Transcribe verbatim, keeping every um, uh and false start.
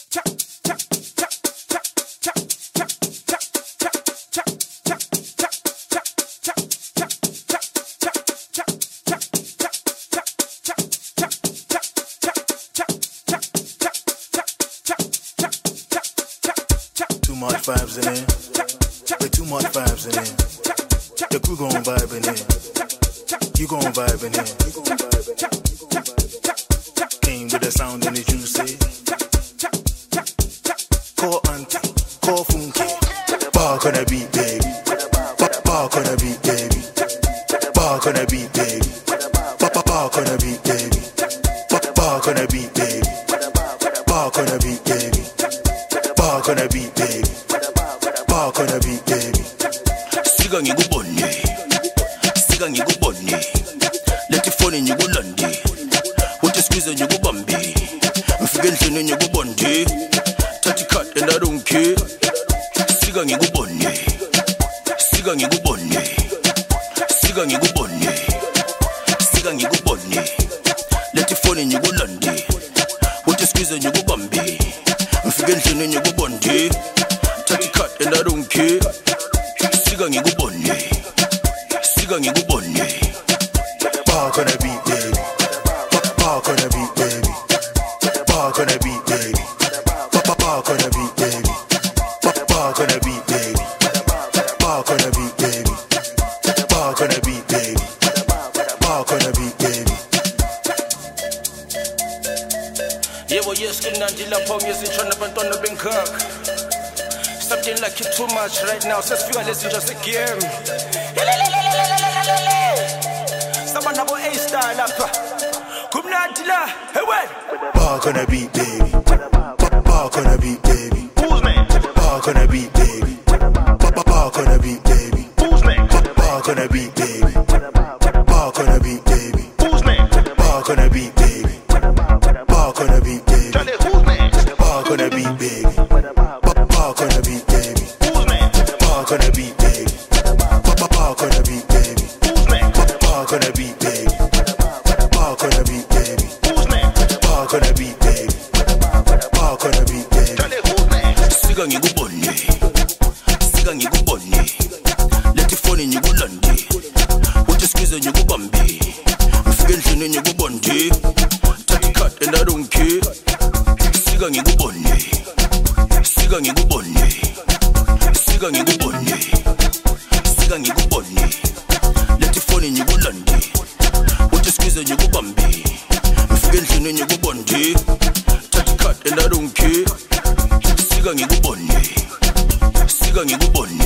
Too much vibes in here. Way too much vibes in here. The crew gon' vibe in here. You gon' vibe in here. Came with the sound and the juicy. Call auntie, call funky. Bark on the beat, baby. Bark on the beat, baby. Bark on the beat, baby. Bark on the beat, baby. Bark on the beat, baby. Bark on the beat, baby. Bark on the beat, baby. Bark on the beat, baby. Siga ngikubone, siga ngikubone. Let the phone ngikulandile. Uthi squeeze ngikubambe. Ngifike endlini ngikubonde. Thatha icut and I don't care. Siga ngikubone, siga ngikubone. Siga ngikubone, siga ngikubone. Let the phone ngikulandile. Uthi squeeze ngikubambe. Ngifike endlini ngikubonde. Thatha icut and I don't care. Siga ngikubone, siga ngikubone. Bark on the beat, baby. Bark on the beat, baby. Bark on the beat, baby. Bark on the beat, baby. Bark on the beat, baby. Bark on the beat, baby. Bark on the beat, baby. Bark on the beat, baby. Yebo yeske nandi lapho ngizitshona abantwana benkaka. Something like it too much right now. Sesifika lesi nje segame. Someone abo A star lapha. Kumnandi la. Hey wait. Bark on the beat, baby. Bark on the beat, baby. Who's man? Bark on the beat, baby. Bark on the beat, baby. Who's man? Bark on the beat, baby. Bark on the beat, baby. Who's man? Bark on the beat, baby. Bark on the beat, baby. Charlie, who's man? Bark on the beat, baby. Bark on the beat, baby. Who's man? Bark on the beat, baby. Bark on the beat, baby. Who's man? Bark on the beat, baby. Bark on the beat, baby. Who's man? Bark on the beat, baby. Bark on the beat, baby. Charlie, who's man? Siga ngikubone, siga ngikubone. Let the phone ngikulande. Uthi squeeze ngikubambe. Ngifike endlini ngikubonde. Thatha icut and I don't care. Siga ngikubone, siga ngikubone. Siga ngikubone, siga ngikubone. Let the phone ngikulande. Uthi squeeze ngikubambe. Ngifike endlini ngikubonde. Thatha icut and I don't care. Siga ngikubone, siga ngikubone.